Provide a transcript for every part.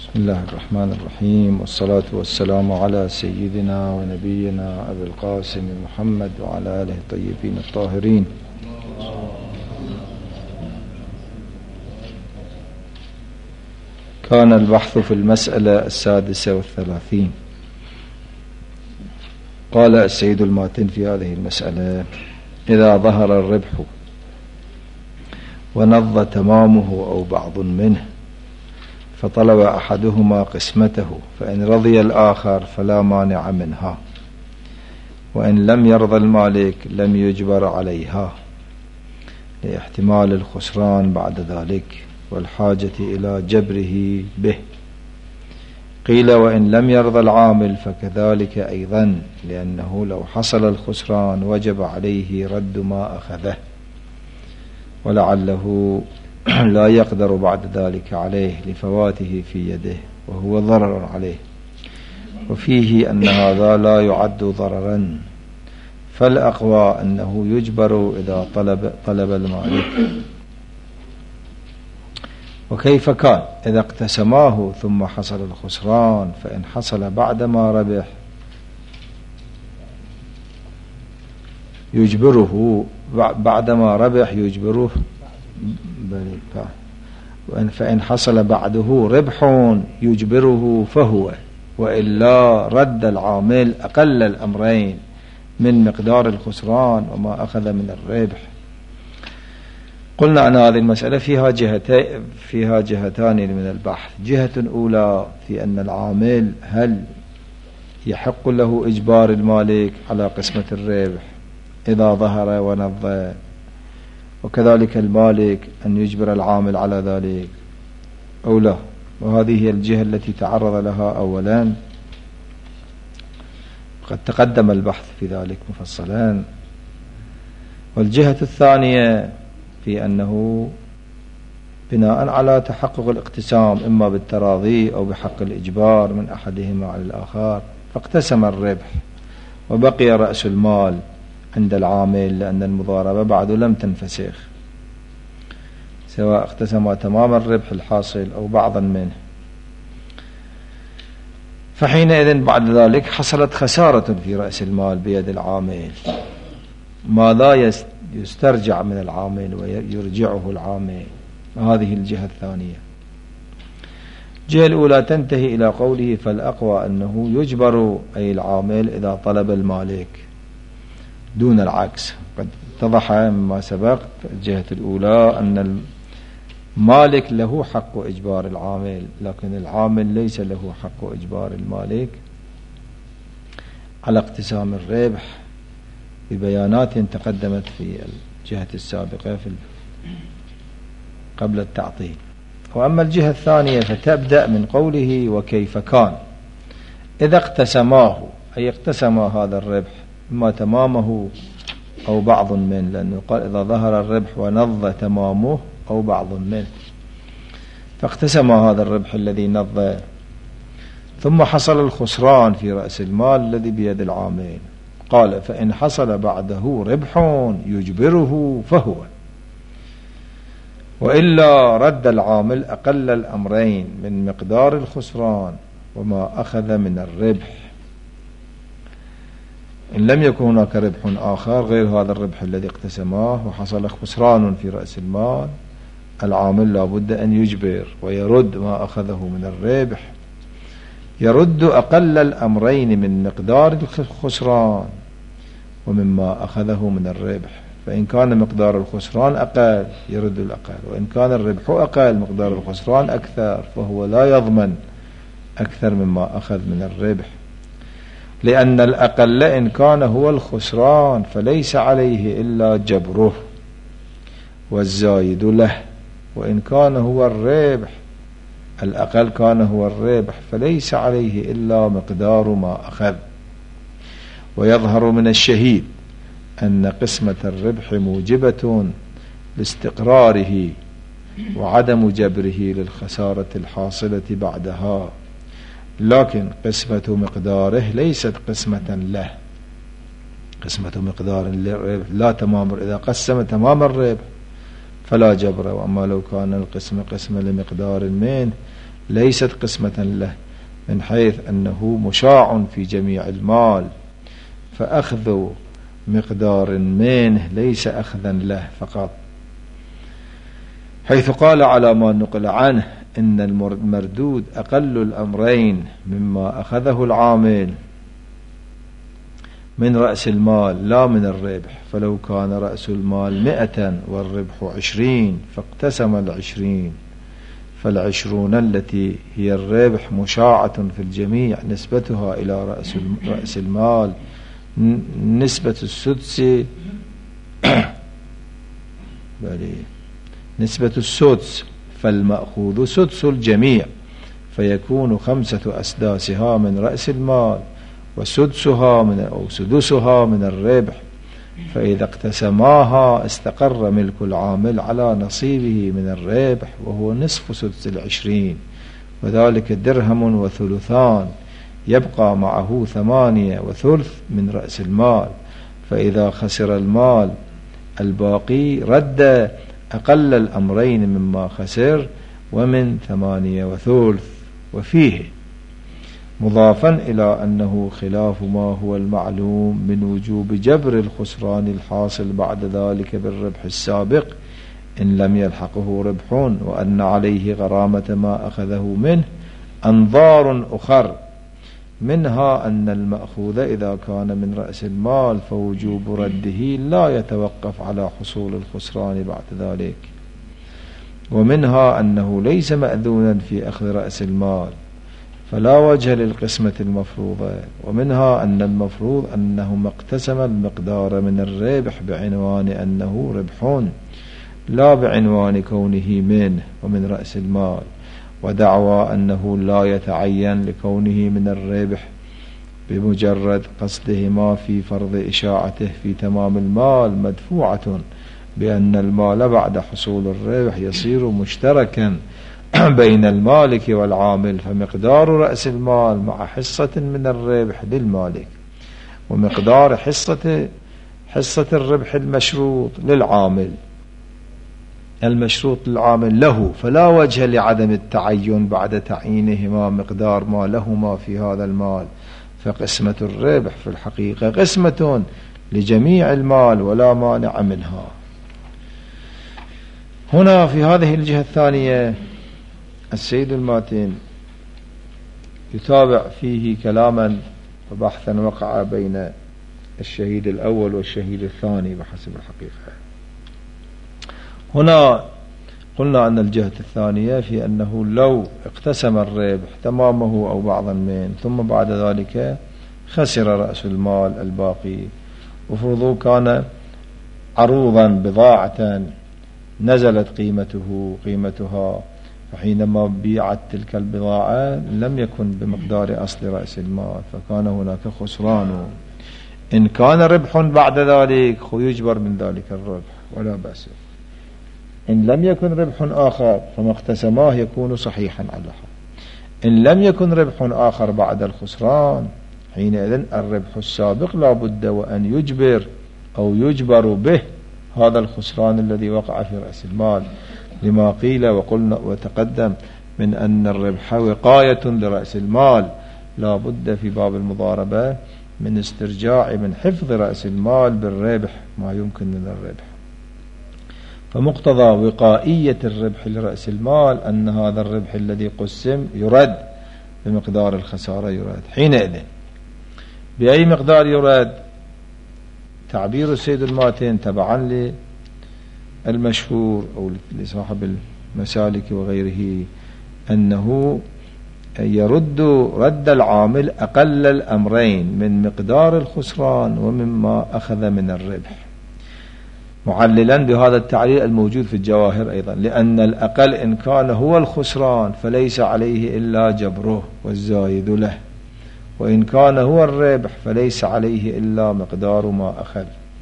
بسم الله الرحمن الرحيم، والصلاة والسلام على سيدنا ونبينا أبي القاسم محمد وعلى آله الطيبين الطاهرين. كان البحث في المسألة 36. قال السيد الماتن في هذه المسألة: إذا ظهر الربح ونض تمامه أو بعض منه فطلب أحدهما قسمته، فإن رضي الآخر فلا مانع منها، وإن لم يرضى المالك لم يجبر عليها لاحتمال الخسران بعد ذلك والحاجة إلى جبره به. قيل: وإن لم يرضى العامل فكذلك أيضا، لأنه لو حصل الخسران وجب عليه رد ما أخذه، ولعله لا يقدر بعد ذلك عليه لفواته في يده وهو ضرر عليه، وفيه أن هذا لا يعد ضررا، فالأقوى أنه يجبر إذا طلب المالك. وكيف كان إذا اقتسماه ثم حصل الخسران؟ فإن حصل بعدما ربح يجبره، بعدما ربح يجبره، فإن حصل بعده ربح يجبره فهو، وإلا رد العامل أقل الأمرين من مقدار الخسران وما أخذ من الربح. قلنا أن هذه المسألة فيها جهتان من البحث. جهة أولى في أن العامل هل يحق له إجبار المالك على قسمة الربح إذا ظهر ونض، وكذلك المالك أن يجبر العامل على ذلك أو لا، وهذه هي الجهة التي تعرض لها أولا، قد تقدم البحث في ذلك مفصلا. والجهة الثانية في أنه بناء على تحقق الاقتسام إما بالتراضي أو بحق الإجبار من أحدهما على الآخر، فاقتسم الربح وبقي رأس المال عند العامل، لأن المضاربة بعد لم تنفسخ، سواء اقتسم تمام الربح الحاصل أو بعضا منه. فحينئذ بعد ذلك حصلت خسارة في رأس المال بيد العامل، ما لا يسترجع من العامل ويرجعه العامل. هذه الجهة الثانية. الجهة الأولى تنتهي إلى قوله: فالأقوى أنه يجبر أي العامل إذا طلب المالك، دون العكس. قد اتضح مما سبق الجهة الأولى أن المالك له حق إجبار العامل، لكن العامل ليس له حق إجبار المالك على اقتسام الربح ببيانات تقدمت في الجهة السابقة قبل التعطيل. وأما الجهة الثانية فتبدأ من قوله: وكيف كان إذا اقتسماه، أي اقتسم هذا الربح إما تمامه أو بعض منه، لأنه قال إذا ظهر الربح ونض تمامه أو بعض منه، فاقتسم هذا الربح الذي نض، ثم حصل الخسران في رأس المال الذي بيد العامل. قال: فإن حصل بعده ربح يجبره فهو، وإلا رد العامل أقل الأمرين من مقدار الخسران وما أخذ من الربح. إن لم يكن هناك ربح آخر غير هذا الربح الذي اقتسماه وحصل خسران في رأس المال، العامل لا بد أن يجبر ويرد ما أخذه من الربح، يرد أقل الأمرين من مقدار الخسران ومما أخذه من الربح. فإن كان مقدار الخسران أقل يرد الأقل، وإن كان الربح أقل مقدار الخسران أكثر، فهو لا يضمن أكثر مما أخذ من الربح، لأن الأقل إن كان هو الخسران فليس عليه إلا جبره والزايد له، وإن كان هو الربح الأقل كان هو الربح فليس عليه إلا مقدار ما أخذ. ويظهر من الشهيد أن قسمة الربح موجبة لاستقراره وعدم جبره للخسارة الحاصلة بعدها، لكن قسمة مقداره ليست قسمة له، قسمة مقدار للربح لا تمام. إذا قسم تمام الربح فلا جبر، وأما لو كان القسم قسم لمقدار منه ليست قسمة له، من حيث أنه مشاع في جميع المال، فأخذ مقدار منه ليس أخذا له فقط، حيث قال على ما نقل عنه إن المردود أقل الأمرين مما أخذه العامل من رأس المال لا من الربح. فلو كان رأس المال 100 والربح 20 فاقتسم 20، فال20 التي هي الربح مشاعة في الجميع نسبتها إلى رأس المال نسبة السدس نسبة السدس، فالمأخوذ سدس الجميع، فيكون 5 أسداسها من رأس المال وسدسها من الربح. فإذا اقتسماها استقر ملك العامل على نصيبه من الربح، وهو نصف سدس 20، وذلك درهم و3، يبقى معه 8 وثلث من رأس المال. فإذا خسر المال الباقي رد أقل الأمرين مما خسر ومن 8 وثلث. وفيه مضافا إلى أنه خلاف ما هو المعلوم من وجوب جبر الخسران الحاصل بعد ذلك بالربح السابق إن لم يلحقه ربح، وأن عليه غرامة ما أخذه منه أنظار أخر، منها أن المأخوذ إذا كان من رأس المال فوجوب رده لا يتوقف على حصول الخسران بعد ذلك، ومنها أنه ليس مأذونا في أخذ رأس المال فلا وجه للقسمة المفروضة، ومنها أن المفروض أنه اقتسم المقدار من الربح بعنوان أنه ربح لا بعنوان كونه منه ومن رأس المال، ودعوى أنه لا يتعين لكونه من الربح بمجرد قصدهما في فرض إشاعته في تمام المال مدفوعة بأن المال بعد حصول الربح يصير مشتركا بين المالك والعامل، فمقدار رأس المال مع حصة من الربح للمالك، ومقدار حصة الربح المشروط للعامل له، فلا وجه لعدم التعين بعد تعيينهما مقدار ما لهما في هذا المال. فقسمة الربح في الحقيقة قسمة لجميع المال ولا مانع منها. هنا في هذه الجهة الثانية السيد الماتين يتابع فيه كلاما وبحثا وقع بين الشهيد الأول والشهيد الثاني بحسب الحقيقة. هنا قلنا أن الجهة الثانية في أنه لو اقتسم الربح تمامه أو بعضا منه ثم بعد ذلك خسر رأس المال الباقي، وفرضه كان عروضا بضاعة نزلت قيمتها، فحينما بيعت تلك البضاعة لم يكن بمقدار أصل رأس المال، فكان هناك خسران. إن كان ربح بعد ذلك يجبر من ذلك الربح ولا بأس. إن لم يكن ربح آخر فما اقتسماه يكون صحيحا على حال. إن لم يكن ربح آخر بعد الخسران حينئذ الربح السابق لا بد وأن يجبر أو يجبر به هذا الخسران الذي وقع في رأس المال، لما قيل وقلنا وتقدم من أن الربح وقاية لرأس المال، لا بد في باب المضاربة من استرجاع من حفظ رأس المال بالربح ما يمكن من الربح. فمقتضى وقائية الربح لرأس المال أن هذا الربح الذي قسم يرد بمقدار الخسارة يرد. حينئذ بأي مقدار يرد؟ تعبير السيد الماتين تبعا للمشهور أو لصاحب المسالك وغيره أنه يرد رد العامل أقل الأمرين من مقدار الخسران ومما أخذ من الربح، معللا بهذا التعليل الموجود في الجواهر أيضا، لأن الأقل إن كان هو الخسران فليس عليه إلا جبره والزايد له، وإن كان هو الربح فليس عليه إلا مقدار ما أخذ.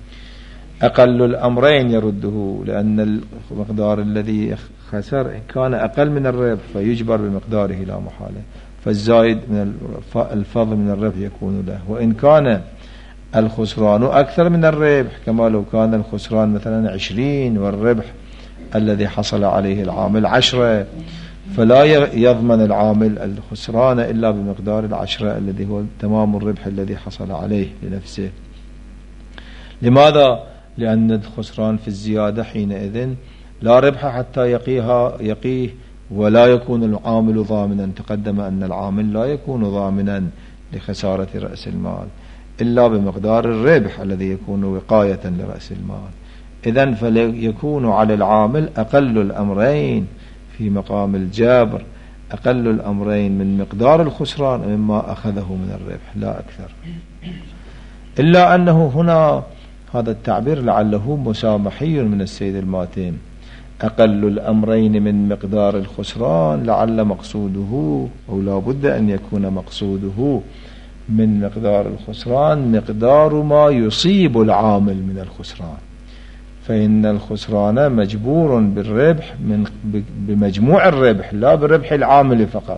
أقل الأمرين يرده، لأن المقدار الذي خسر إن كان أقل من الربح فيجبر بمقداره لا محالة، فالزايد من الفضل من الربح يكون له. وإن كان الخسران أكثر من الربح كما لو كان الخسران مثلا 20 والربح الذي حصل عليه العامل 10، فلا يضمن العامل الخسران إلا بمقدار العشرة الذي هو تمام الربح الذي حصل عليه لنفسه. لماذا؟ لأن الخسران في الزيادة حينئذ لا ربح حتى يقيه ولا يكون العامل ضامنا. تقدم أن العامل لا يكون ضامنا لخسارة رأس المال إلا بمقدار الربح الذي يكون وقاية لرأس المال. إذن فليكون على العامل أقل الأمرين في مقام الجبر، أقل الأمرين من مقدار الخسران مما أخذه من الربح لا أكثر. إلا أنه هنا هذا التعبير لعله مسامحي من السيد الماتم، أقل الأمرين من مقدار الخسران، لعل مقصوده أو لا بد أن يكون مقصوده من مقدار الخسران مقدار ما يصيب العامل من الخسران، فإن الخسران مجبور بالربح بمجموع الربح لا بالربح العامل فقط.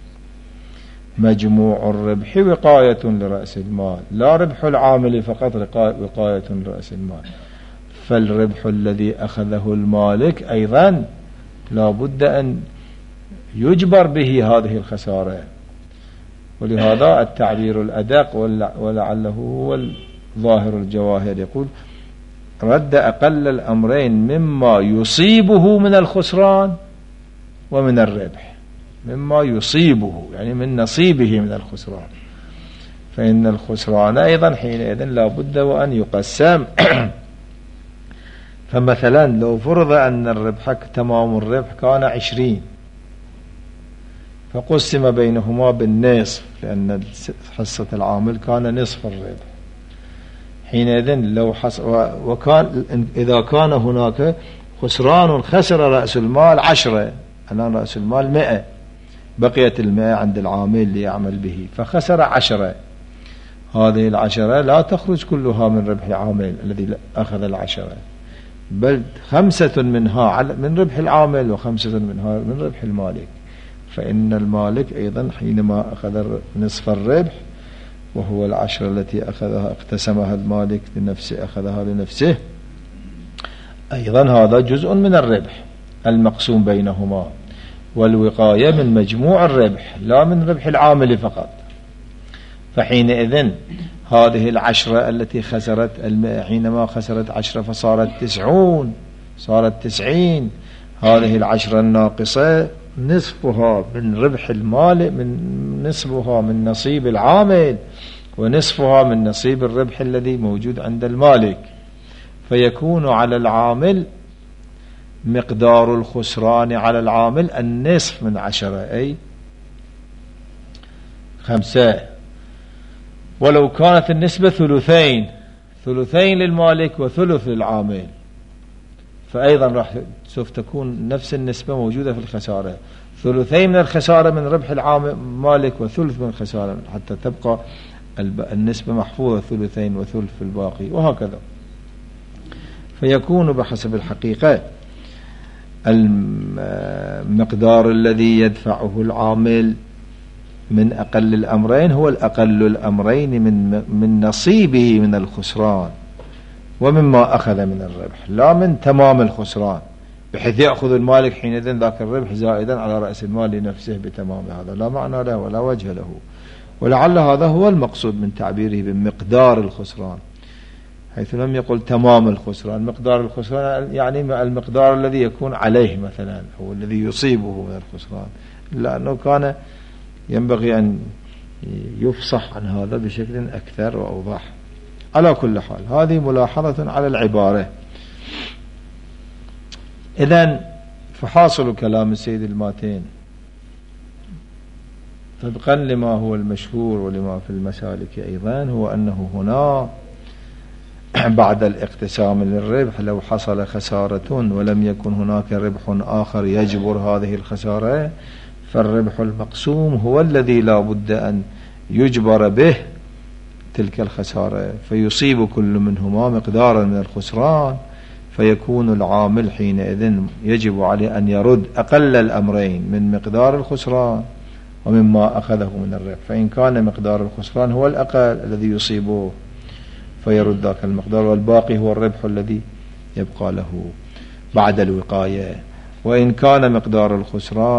مجموع الربح وقاية لرأس المال، لا ربح العامل فقط وقاية لرأس المال. فالربح الذي أخذه المالك أيضا لا بد أن يجبر به هذه الخسارة. ولهذا التعبير الأدق ولعله هو الظاهر الجواهر يقول رد أقل الأمرين مما يصيبه من الخسران ومن الربح. مما يصيبه يعني من نصيبه من الخسران، فإن الخسران أيضا حينئذ لا بد وأن يقسم. فمثلا لو فرض أن الربح تمام الربح كان 20 فقسم بينهما بالنصف، لأن حصة العامل كان نصف الربح. حينئذ لو إذا كان هناك خسران خسر رأس المال 10، الآن رأس المال 100، بقيت 100 عند العامل اللي يعمل به فخسر 10، هذه 10 لا تخرج كلها من ربح العامل الذي أخذ 10، بل 5 منها من ربح العامل و5 منها من ربح المالك. فإن المالك أيضا حينما أخذ نصف الربح وهو 10 التي أخذها اقتسمها المالك لنفسه أخذها لنفسه، أيضا هذا جزء من الربح المقسوم بينهما، والوقاية من مجموع الربح لا من ربح العامل فقط. فحينئذ هذه 10 التي خسرت حينما خسرت 10 فصارت 90، صارت 90، هذه 10 الناقصة نصفها من ربح المال، من نصفها من نصيب العامل ونصفها من نصيب الربح الذي موجود عند المالك. فيكون على العامل مقدار الخسران على العامل النصف من 10، أي 5. ولو كانت النسبة ثلثين للمالك وثلث للعامل فأيضا سوف تكون نفس النسبة موجودة في الخسارة، 2/3 من الخسارة من ربح المالك وثلث من الخسارة، حتى تبقى النسبة محفوظة 2/3 وثلث في الباقي، وهكذا. فيكون بحسب الحقيقة المقدار الذي يدفعه العامل من أقل الأمرين هو الأقل الأمرين من نصيبه من الخسران ومما أخذ من الربح، لا من تمام الخسران بحيث يأخذ المالك حينئذ ذاك الربح زائدا على رأس المال لنفسه بتمام. هذا لا معنى له ولا وجه له، ولعل هذا هو المقصود من تعبيره بمقدار الخسران، حيث لم يقل تمام الخسران. مقدار الخسران يعني المقدار الذي يكون عليه مثلا هو الذي يصيبه من الخسران، لأنه كان ينبغي أن يفصح عن هذا بشكل أكثر وأوضح. على كل حال هذه ملاحظة على العبارة. إذن فحاصل كلام السيد الماتين طبقا لما هو المشهور ولما في المسالك أيضا هو أنه هنا بعد الاقتسام للربح لو حصل خسارة ولم يكن هناك ربح آخر يجبر هذه الخسارة، فالربح المقسوم هو الذي لا بد أن يجبر به تلك الخسارة، فيصيب كل منهما مقدارا من الخسران، فيكون العامل حينئذ يجب عليه أن يرد أقل الأمرين من مقدار الخسران ومما أخذه من الربح. فإن كان مقدار الخسران هو الأقل الذي يصيبه فيرد ذاك المقدار، والباقي هو الربح الذي يبقى له بعد الوقاية. وإن كان مقدار الخسران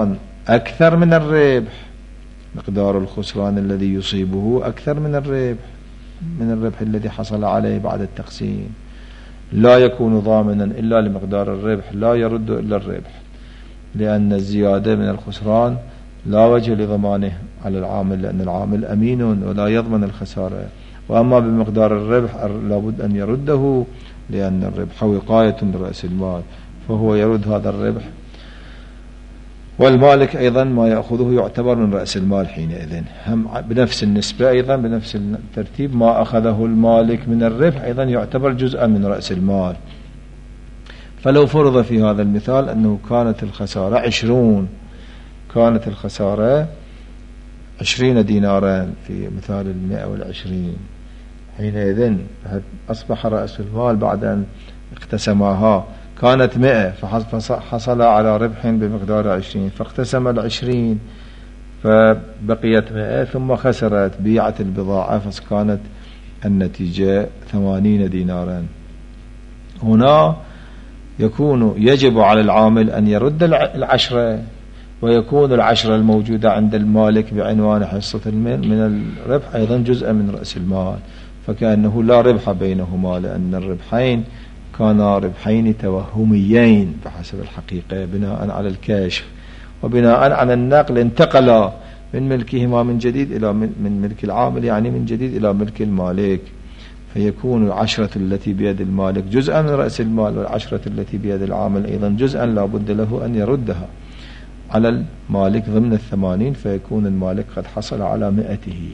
أكثر من الربح، مقدار الخسران الذي يصيبه أكثر من الربح الذي حصل عليه بعد التقسيم. لا يكون ضامنا إلا لمقدار الربح، لا يرد إلا الربح، لأن الزيادة من الخسران لا وجه لضمانه على العامل، لأن العامل أمين ولا يضمن الخسارة. وأما بمقدار الربح لابد أن يرده، لأن الربح وقاية لرأس المال، فهو يرد هذا الربح. والمالك أيضا ما يأخذه يعتبر من رأس المال حينئذ، هم بنفس النسبة أيضا بنفس الترتيب، ما أخذه المالك من الربح أيضا يعتبر جزءا من رأس المال. فلو فرض في هذا المثال أنه كانت الخسارة 20، كانت الخسارة 20 دينارا في مثال 120، حينئذ أصبح رأس المال بعد أن اقتسماها كانت 100، فحصل على ربح بمقدار 20، فاقتسم 20 فبقيت 100، ثم خسرت، بيعت البضاعة فكانت النتيجة 80 دينارا. هنا يجب على العامل أن يرد 10، ويكون 10 الموجودة عند المالك بعنوان حصة من الربح أيضا جزءا من رأس المال، فكأنه لا ربح بينهما، لأن الربحين كانا ربحين توهميين بحسب الحقيقة، بناء على الكشف وبناء على النقل انتقلا من ملكهما من جديد إلى من ملك العامل، يعني من جديد إلى ملك المالك، فيكون 10 التي بيد المالك جزءا من رأس المال، وال10 التي بيد العامل أيضا جزءا لا بد له أن يردها على المالك ضمن 80، فيكون المالك قد حصل على 100.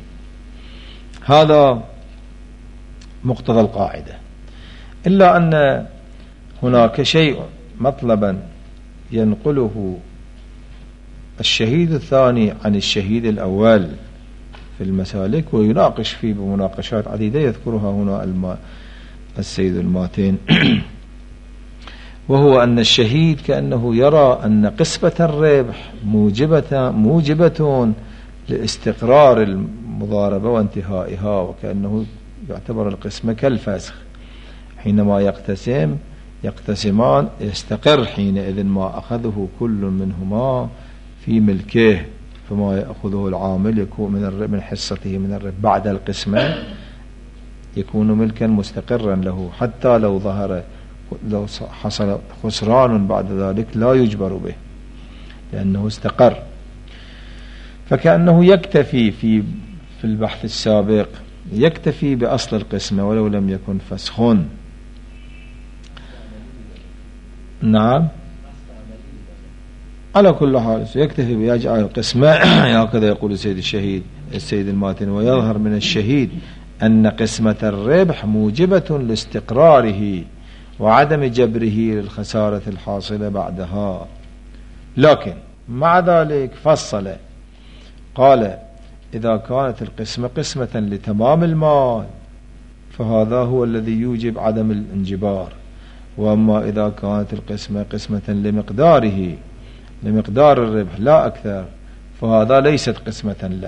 هذا مقتضى القاعدة. إلا أن هناك شيء مطلبا ينقله الشهيد الثاني عن الشهيد الأول في المسالك، ويناقش فيه بمناقشات عديدة يذكرها هنا السيد الماتين وهو أن الشهيد كأنه يرى أن قسمة الربح موجبة لاستقرار المضاربة وانتهائها، وكأنه يعتبر القسمة كالفسخ، حينما يقتسمان يستقر حينئذ ما أخذه كل منهما في ملكه، فما يأخذه العامل يكون من حصته من الربح بعد القسمة يكون ملكا مستقرا له، حتى لو حصل خسران بعد ذلك لا يجبر به لأنه استقر. فكأنه يكتفي في البحث السابق يكتفي بأصل القسمة ولو لم يكن فسخ. نعم، على كل حال يكتفي بيجعل القسمة هكذا يقول السيد الماتن. ويظهر من الشهيد أن قسمة الربح موجبة لاستقراره وعدم جبره للخسارة الحاصلة بعدها، لكن مع ذلك فصل قال: إذا كانت القسمة قسمة لتمام المال فهذا هو الذي يوجب عدم الانجبار، وأما إذا كانت القسمة قسمة لمقدار الربح لا أكثر فهذا ليست قسمة له،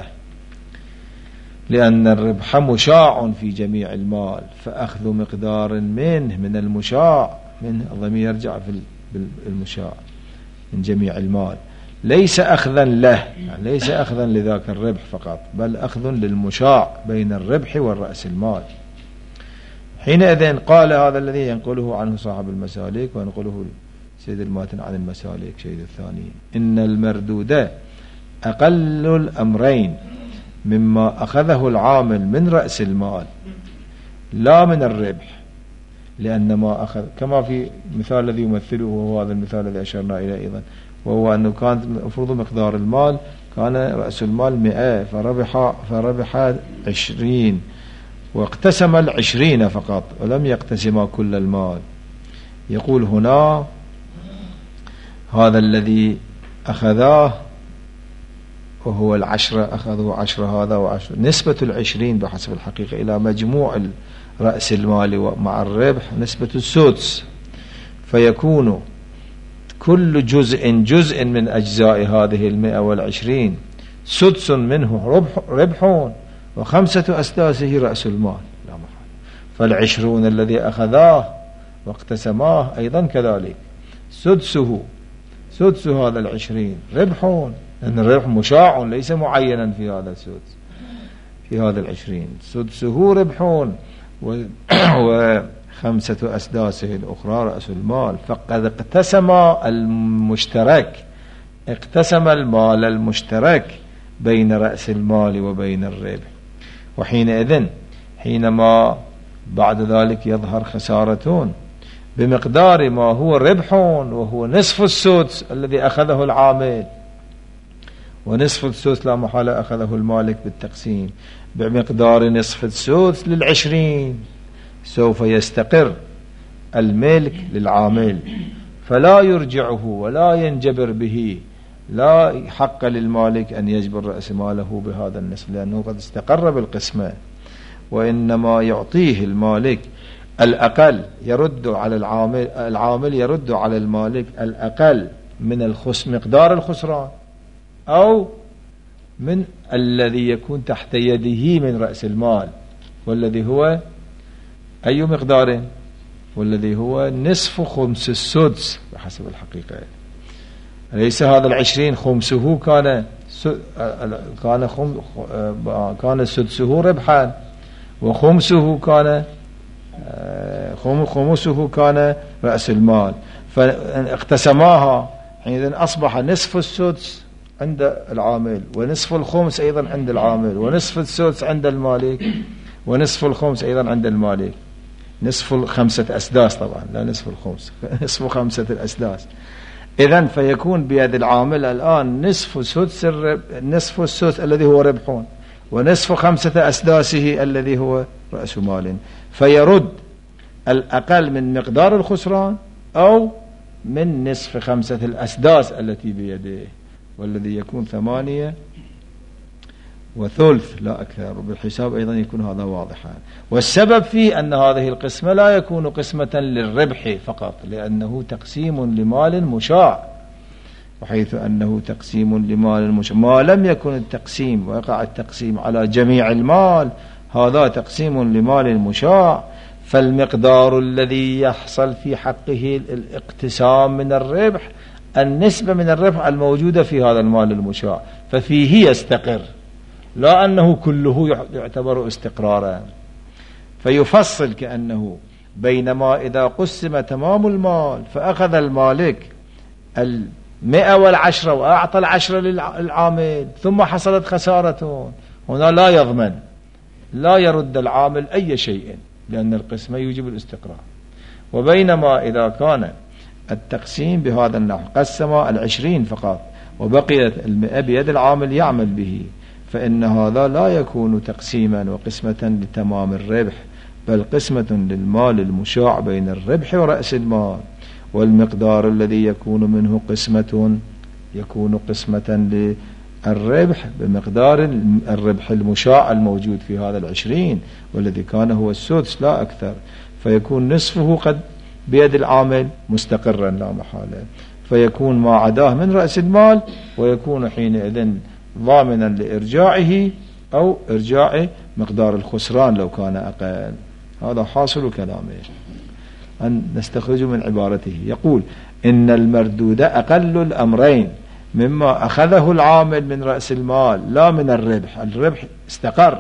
لأن الربح مشاع في جميع المال، فأخذ مقدار من المشاع منه الضمير يرجع في المشاع من جميع المال ليس أخذا له، يعني ليس أخذا لذاك الربح فقط، بل أخذ للمشاع بين الربح والرأس المال. حينئذ قال هذا الذي ينقله عنه صاحب المسالك وينقله سيد الماتن عن المسالك سيد الثاني: إن المردود أقل الأمرين مما أخذه العامل من رأس المال لا من الربح، لأن ما أخذ كما في المثال الذي يمثله وهو هذا المثال الذي أشرنا إليه أيضا، وهو أنه كان مفروض مقدار المال كان رأس المال 100 فربح 20 واقتسم 20 فقط ولم يقتسم كل المال. يقول هنا هذا الذي أخذاه وهو 10 أخذوا 10 هذا و10، نسبة 20 بحسب الحقيقة إلى مجموع رأس المال مع الربح نسبة السدس، فيكون كل جزء من أجزاء هذه 120 سدس منه ربح و5 أسداسه رأس المال لا محال. فال20 الذي أخذاه واقتسماه أيضا كذلك سدس هذا 20 ربح لأن الربح مشاع ليس معينا في هذا السدس، في هذا 20 سدسه ربح وخمسة أسداسه الأخرى رأس المال. فقد اقتسم المال المشترك بين رأس المال وبين الربح. وحينئذ حينما بعد ذلك يظهر خسارة بمقدار ما هو ربح وهو نصف السدس الذي أخذه العامل، ونصف السدس لا محالة أخذه المالك بالتقسيم، بمقدار نصف السدس لل20 سوف يستقر الملك للعامل، فلا يرجعه ولا ينجبر به، لا حق للمالك أن يجبر رأس ماله بهذا النصف لأنه قد استقر بالقسمة، وإنما يعطيه المالك الأقل، يرد على العامل يرد على المالك الأقل من مقدار الخسران أو من الذي يكون تحت يده من رأس المال، والذي هو أي مقدار؟ والذي هو نصف خمس السدس بحسب الحقيقة. ليس هذا 20 خمسه كان سدسه ربحا، وخمسه كان رأس المال، فاقتسماها حينئذ أصبح نصف السدس عند العامل، ونصف الخمس أيضا عند العامل، ونصف السدس عند المالك، ونصف الخمس أيضا عند المالك. نصف 5 أسداس طبعا، لا نصف الخمس، نصف 5 الأسداس. إذن فيكون بيد العامل الآن نصف السدس الذي هو ربح، ونصف 5 أسداسه الذي هو رأس مال، فيرد الأقل من مقدار الخسران أو من نصف 5 الأسداس التي بيده، والذي يكون 8 وثلث لا أكثر، وبالحساب أيضا يكون هذا واضحا. والسبب في أن هذه القسمة لا يكون قسمة للربح فقط، لأنه تقسيم لمال مشاع، وحيث أنه تقسيم لمال مشاع ما لم يكن التقسيم ويقع التقسيم على جميع المال، هذا تقسيم لمال مشاع، فالمقدار الذي يحصل في حقه الاقتسام من الربح النسبة من الربح الموجودة في هذا المال المشاع، ففيه يستقر، لا أنه كله يعتبر استقرارا. فيفصل كأنه بينما إذا قسم تمام المال فأخذ المالك 110 وأعطى 10 للعامل ثم حصلت خسارة، هنا لا يضمن، لا يرد العامل أي شيء لأن القسمة يوجب الاستقرار. وبينما إذا كان التقسيم بهذا النحو قسم 20 فقط وبقيت 100 بيد العامل يعمل به، فإن هذا لا يكون تقسيما وقسمة لتمام الربح، بل قسمة للمال المشاع بين الربح ورأس المال، والمقدار الذي يكون منه يكون قسمة للربح بمقدار الربح المشاع الموجود في هذا 20 والذي كان هو السدس لا أكثر، فيكون نصفه قد بيد العامل مستقرا لا محالة، فيكون ما عداه من رأس المال، ويكون حينئذ ضامنا لإرجاعه أو إرجاع مقدار الخسران لو كان أقل. هذا حاصل كلامه. أن نستخرج من عبارته يقول إن المردود أقل الأمرين مما أخذه العامل من رأس المال لا من الربح، الربح استقر،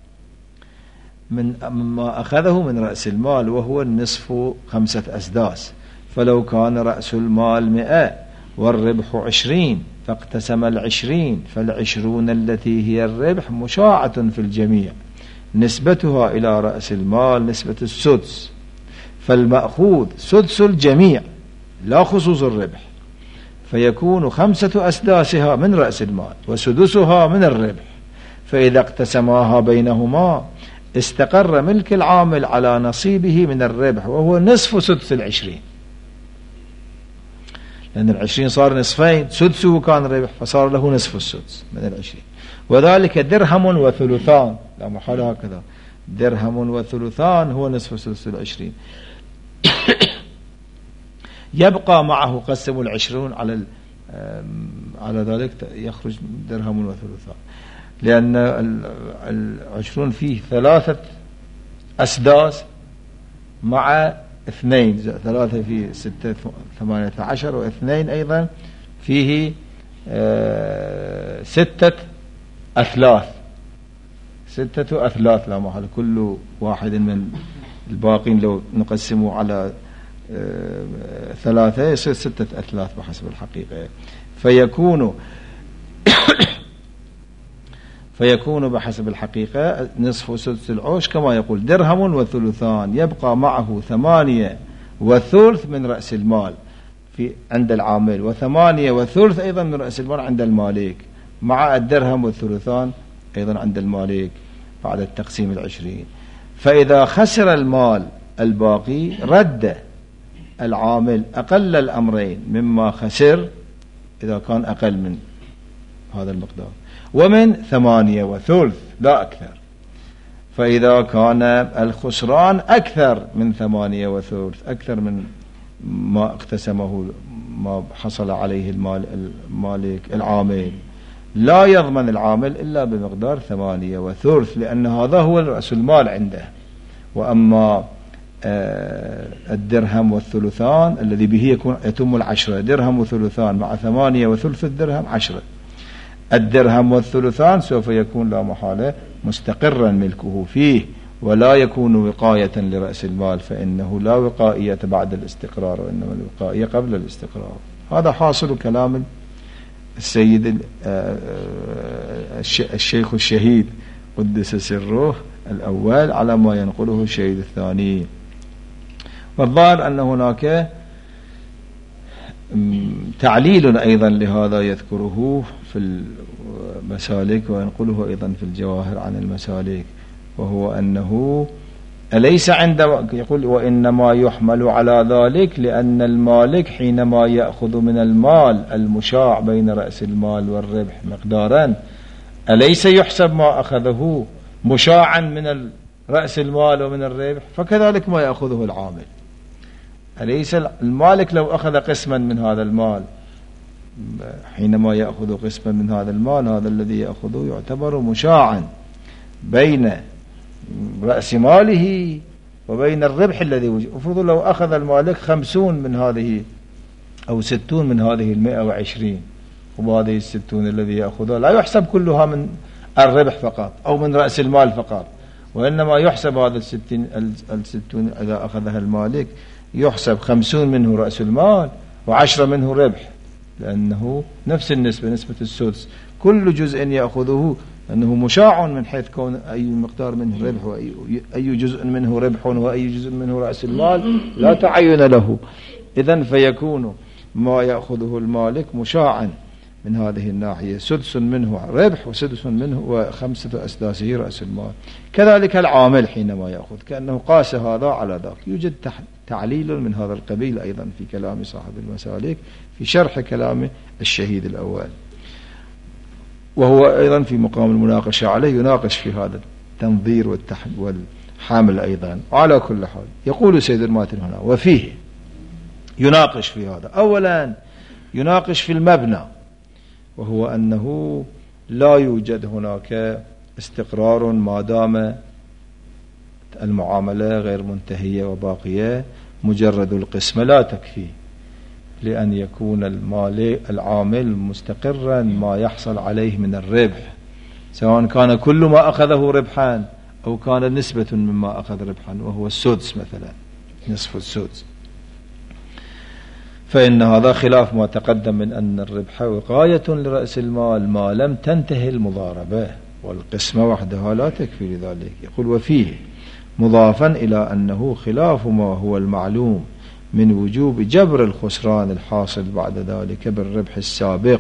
مما أخذه من رأس المال وهو النصف 5 أسداس، فلو كان رأس المال 100 والربح 20 فاقتسم 20 فالعشرون التي هي الربح مشاعة في الجميع، نسبتها إلى رأس المال نسبة السدس، فالمأخوذ سدس الجميع لا خصوص الربح، فيكون 5 أسداسها من رأس المال وسدسها من الربح، فإذا اقتسماها بينهما استقر ملك العامل على نصيبه من الربح وهو نصف سدس 20، لأن 20 صار نصفين، سدسه كان ربح فصار له نصف السدس من 20، وذلك درهم وثلثان، لا محالة هكذا، درهم وثلثان هو نصف سدس 20. يبقى معه قسم 20 على ذلك يخرج درهم وثلثان، لأن 20 فيه 3 أسداس مع 2، 3 فيه 6 18، و2 أيضا فيه 6 أثلاث، 6 أثلاث لا محالة. كل واحد من الباقين لو نقسمه على 3 يصير 6 أثلاث بحسب الحقيقة. فيكون بحسب الحقيقة نصف وسدس العوش كما يقول درهم وثلثان، يبقى معه 8 وثلث من رأس المال عند العامل، و8 وثلث أيضا من رأس المال عند المالك، مع الدرهم والثلثان أيضا عند المالك بعد التقسيم 20. فإذا خسر المال الباقي رد العامل أقل الأمرين مما خسر إذا كان أقل من هذا المقدار، ومن 8 وثلث لا أكثر. فإذا كان الخسران أكثر من 8 وثلث، أكثر من ما اقتسمه ما حصل عليه المالك العامل، لا يضمن العامل إلا بمقدار 8 وثلث، لأن هذا هو رأس المال عنده. وأما الدرهم والثلثان الذي به يتم 10، درهم وثلثان مع 8 وثلث الدرهم 10، الدرهم والثلثان سوف يكون لا محالة مستقرا ملكه فيه، ولا يكون وقاية لرأس المال، فإنه لا وقائية بعد الاستقرار، وإنما الوقائية قبل الاستقرار. هذا حاصل كلام السيد الشيخ الشهيد قدس سره الأول على ما ينقله الشهيد الثاني. والظاهر أن هناك تعليل أيضا لهذا يذكره في المسالك وينقله أيضا في الجواهر عن المسالك، وهو أنه أليس يقول وإنما يحمل على ذلك لأن المالك حينما يأخذ من المال المشاع بين رأس المال والربح مقدارا، أليس يحسب ما أخذه مشاعا من رأس المال ومن الربح؟ فكذلك ما يأخذه العامل. أليس المالك لو أخذ قسما من هذا المال، حينما يأخذ قسما من هذا المال، هذا الذي يأخذه يعتبر مشاعا بين رأس ماله وبين الربح الذي وجد. افرضوا لو أخذ المالك 50 من هذه أو 60 من هذه 120، وهذه 60 الذي يأخذها لا يحسب كلها من الربح فقط أو من رأس المال فقط، وإنما يحسب هذا 60 إذا أخذها المالك يحسب 50 منه رأس المال و10 منه ربح، لأنه نفس النسبة، نسبة السدس. كل جزء يأخذه أنه مشاع من حيث كون أي مقدار منه ربح وأي جزء منه ربح وأي جزء منه رأس المال لا تعين له. إذن فيكون ما يأخذه المالك مشاعا من هذه الناحية، سدس منه ربح وسدس منه و5 أسداسه رأس المال. كذلك العامل حينما يأخذ كأنه قاس هذا على ذاك. يوجد تعليل من هذا القبيل أيضا في كلام صاحب المسالك في شرح كلام الشهيد الأول، وهو أيضا في مقام المناقشة عليه يناقش في هذا التنظير والحامل أيضا. وعلى كل حال يقول سيد الماتن هنا وفيه يناقش في هذا. أولا يناقش في المبنى، وهو أنه لا يوجد هناك استقرار ما دام المعاملة غير منتهية وباقية. مجرد القسمة لا تكفي لأن يكون العامل مستقرا ما يحصل عليه من الربح، سواء كان كل ما أخذه ربحا أو كان نسبة مما أخذ ربحا، وهو السدس مثلا، نصف السدس. فإن هذا خلاف ما تقدم من أن الربح وقاية لرأس المال ما لم تنتهي المضاربة، والقسمة وحدها لا تكفي لذلك. يقول وفيه مضافا إلى أنه خلاف ما هو المعلوم من وجوب جبر الخسران الحاصل بعد ذلك بالربح السابق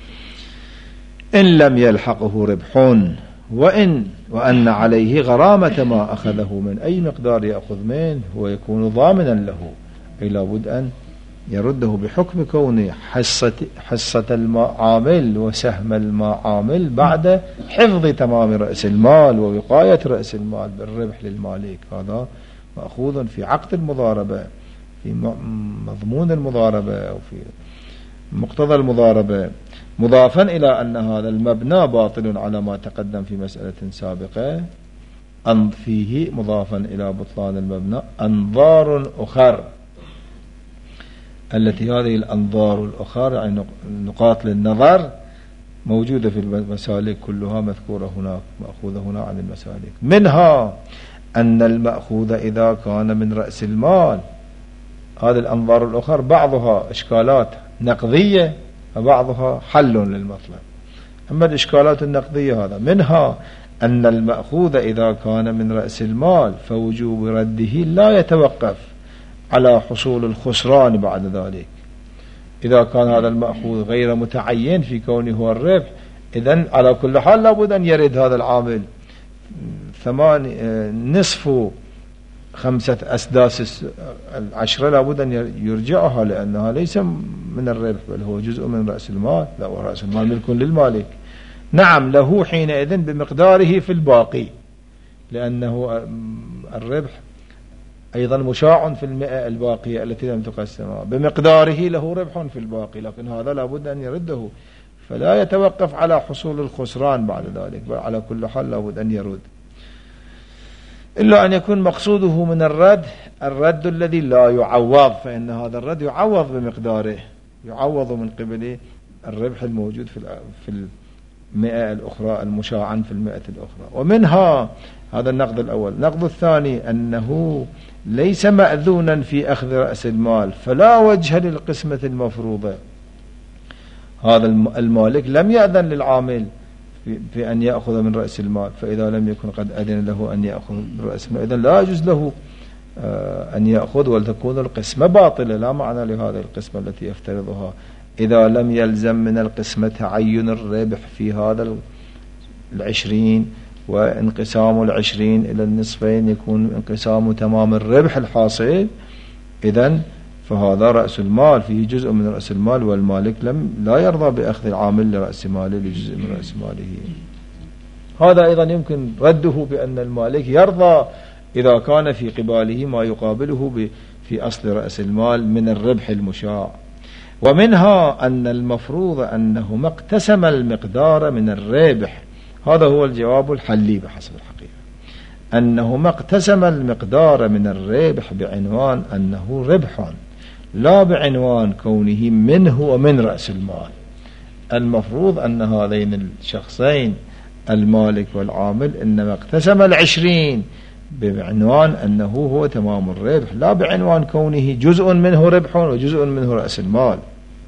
إن لم يلحقه ربح، وأن عليه غرامة ما أخذه من أي مقدار يأخذ منه ويكون ضامنا له، أي لابد أن يرده بحكم كونه حصة المعامل وسهم المعامل بعد حفظ تمام رأس المال ووقاية رأس المال بالربح للمالك. هذا مأخوذ في عقد المضاربة، في مضمون المضاربة أو في مقتضى المضاربة، مضافا إلى أن هذا المبنى باطل على ما تقدم في مسألة سابقة. أن فيه مضافا إلى بطلان المبنى أنظار أخر التي هذه الأنظار الأخرى يعني نقاط للنظر موجودة في المسالك كلها مذكورة هناك مأخوذة هنا عن المسالك. منها أن المأخوذ إذا كان من رأس المال، هذه الأنظار الأخرى بعضها إشكالات نقضية وبعضها حل للمطلب. أما الإشكالات النقضية هذا منها أن المأخوذ إذا كان من رأس المال فوجوب رده لا يتوقف على حصول الخسران بعد ذلك. إذا كان هذا المأخوذ غير متعين في كونه هو الربح، إذن على كل حال لابد أن يرد هذا العامل نصف 5 أسداس 10 لابد أن يرجعها، لأنها ليس من الربح بل هو جزء من رأس المال. لا، ورأس المال ملك للمالك. نعم، له حينئذ بمقداره في الباقي، لأنه الربح أيضا مشاع في 100 الباقية التي لم تقسم، بمقداره له ربح في الباقي، لكن هذا لابد أن يرده، فلا يتوقف على حصول الخسران بعد ذلك، بل على كل حال لابد أن يرد، إلا أن يكون مقصوده من الرد الذي لا يعوض، فإن هذا الرد يعوض بمقداره، يعوض من قبل الربح الموجود في 100 الأخرى المشاعا في 100 الأخرى. ومنها هذا النقد الأول. النقد الثاني أنه ليس مأذونا في أخذ رأس المال، فلا وجه للقسمة المفروضة. هذا المالك لم يأذن للعامل في أن يأخذ من رأس المال، فإذا لم يكن قد أذن له أن يأخذ من رأس المال إذن لا يجوز له أن يأخذ، ولتكون القسمة باطلة، لا معنى لهذه القسمة التي يفترضها إذا لم يلزم من القسمة تعين الربح في هذا 20 وانقسام 20 إلى النصفين يكون انقسام تمام الربح الحاصل. إذن فهذا رأس المال فيه جزء من رأس المال، والمالك لا يرضى بأخذ العامل لرأس ماله لجزء من رأس ماله. هذا أيضا يمكن رده بأن المالك يرضى إذا كان في قباله ما يقابله في أصل رأس المال من الربح المشاع. ومنها أن المفروض أنه ما اقتسم المقدار من الربح، هذا هو الجواب الحلي بحسب الحقيقة، أنه ما اقتسم المقدار من الربح بعنوان أنه ربح، لا بعنوان كونه منه ومن رأس المال. المفروض أن هذين الشخصين المالك والعامل إنما اقتسم 20 بعنوان أنه هو تمام الربح، لا بعنوان كونه جزء منه ربح وجزء منه رأس المال.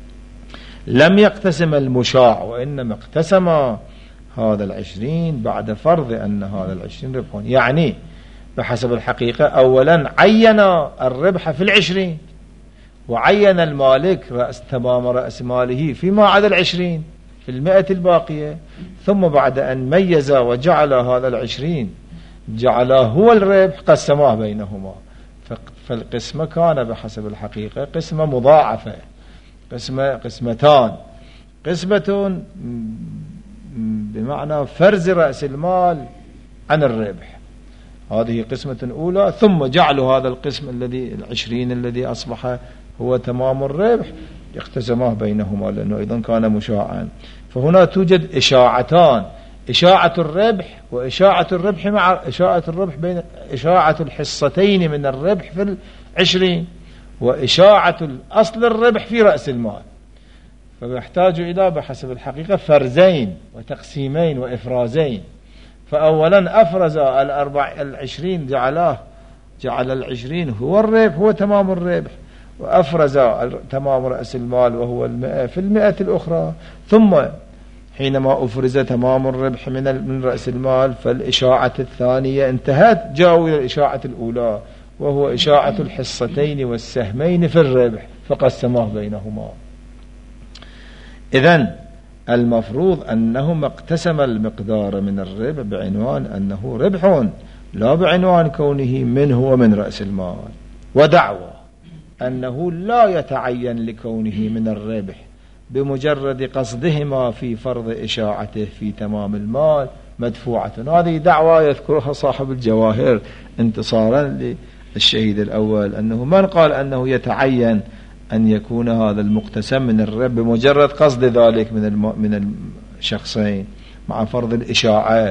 لم يقتسم المشاع، وإنما اقتسم هذا 20 بعد فرض أن هذا 20 ربح. يعني بحسب الحقيقة أولا عين الربح في 20، وعين المالك تمام رأس ماله فيما عدا 20 في 100 الباقية، ثم بعد أن ميز وجعل هذا 20 جعله هو الربح قسماه بينهما. فالقسمة كان بحسب الحقيقة قسمة مضاعفة، قسمتان، قسمة بمعنى فرز رأس المال عن الربح، هذه قسمة أولى، ثم جعل هذا القسم الذي 20 الذي أصبح هو تمام الربح اقتسماه بينهما، لأنه أيضا كان مشاعا. فهنا توجد إشاعتان، إشاعة الربح وإشاعة الربح مع إشاعة الربح بين إشاعة الحصتين من الربح في 20 وإشاعة الأصل الربح في رأس المال. فيحتاج إلى بحسب الحقيقة فرزين وتقسيمين وإفرازين. فأولا أفرز 20 جعل 20 هو الربح، هو تمام الربح، وأفرز تمام رأس المال وهو 100 في 100 الأخرى. ثم حينما أفرز تمام الربح من رأس المال فالإشاعة الثانية انتهت، جاءوا إلى الإشاعة الأولى وهو إشاعة الحصتين والسهمين في الربح فقسماه بينهما. إذن المفروض أنه اقتسم المقدار من الربح بعنوان أنه ربح، لا بعنوان كونه منه ومن رأس المال. ودعوى أنه لا يتعين لكونه من الربح بمجرد قصدهما في فرض إشاعته في تمام المال مدفوعة. هذه دعوى يذكرها صاحب الجواهر انتصارا للشهيد الأول، أنه من قال أنه يتعين أن يكون هذا المقتسم من الربح بمجرد قصد ذلك من الشخصين مع فرض الإشاعة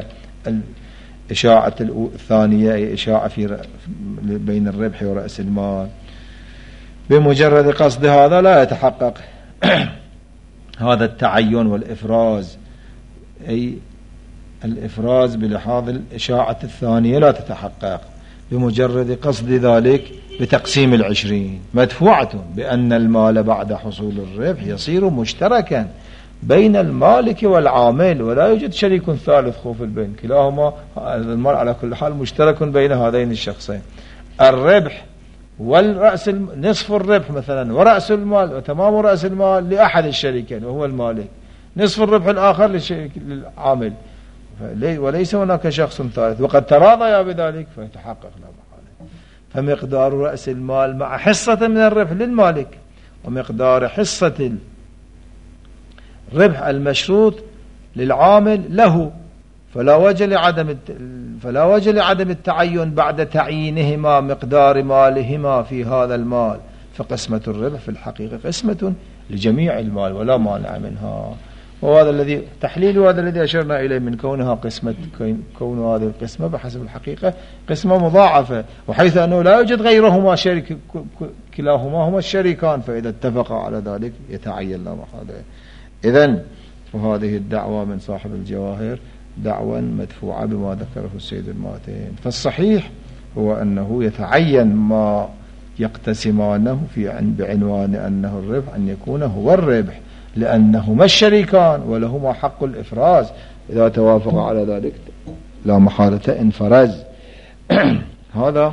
الثانية، إشاعة بين الربح ورأس المال. بمجرد قصد هذا لا يتحقق هذا التعين والإفراز، أي الإفراز بلحاظ الإشاعة الثانية لا تتحقق بمجرد قصد ذلك بتقسيم 20 مدفوعة بأن المال بعد حصول الربح يصير مشتركا بين المالك والعامل، ولا يوجد شريك ثالث خوف البين، كلاهما المال على كل حال مشترك بين هذين الشخصين. الربح والرأس نصف الربح مثلا ورأس المال وتمام رأس المال لأحد الشريكين وهو المالك، نصف الربح الآخر للعامل، وليس هناك شخص ثالث، وقد تراضيا بذلك فيتحقق لا محالة. فمقدار رأس المال مع حصة من الربح للمالك، ومقدار حصة الربح المشروط للعامل له، فلا وجه لعدم التعين بعد تعيينهما مقدار مالهما في هذا المال، فقسمة الربح في الحقيقة قسمة لجميع المال ولا مانع منها. وهذا الذي تحليل، وهذا الذي أشرنا إليه من كونها قسمة، كون هذه القسمة بحسب الحقيقة قسمة مضاعفة، وحيث أنه لا يوجد غيرهما شريك، كلاهما هما الشريكان، فإذا اتفقا على ذلك يتعين لا محالة. إذن وهذه الدعوة من صاحب الجواهر دعوة مدفوعة بما ذكره السيد الماتين. فالصحيح هو أنه يتعين ما يقتسمانه بعنوان أنه الربح أن يكون هو الربح، لأنهما الشريكان ولهما حق الإفراز، إذا توافق على ذلك لا محالة انفرز. هذا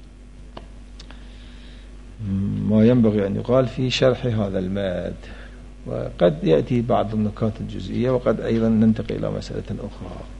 ما ينبغي أن يقال في شرح هذا الماد، وقد يأتي بعض النكات الجزئية، وقد أيضا ننتقل إلى مسألة أخرى.